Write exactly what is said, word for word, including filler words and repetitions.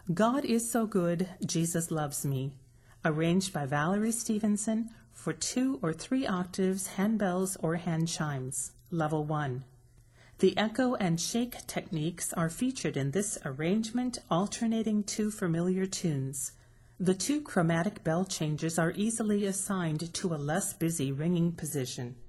God is so good, Jesus loves me. Arranged by Valerie Stevenson for two or three octaves, handbells or hand chimes. Level one. The echo and shake techniques are featured in this arrangement, alternating two familiar tunes. The two chromatic bell changes are easily assigned to a less busy ringing position.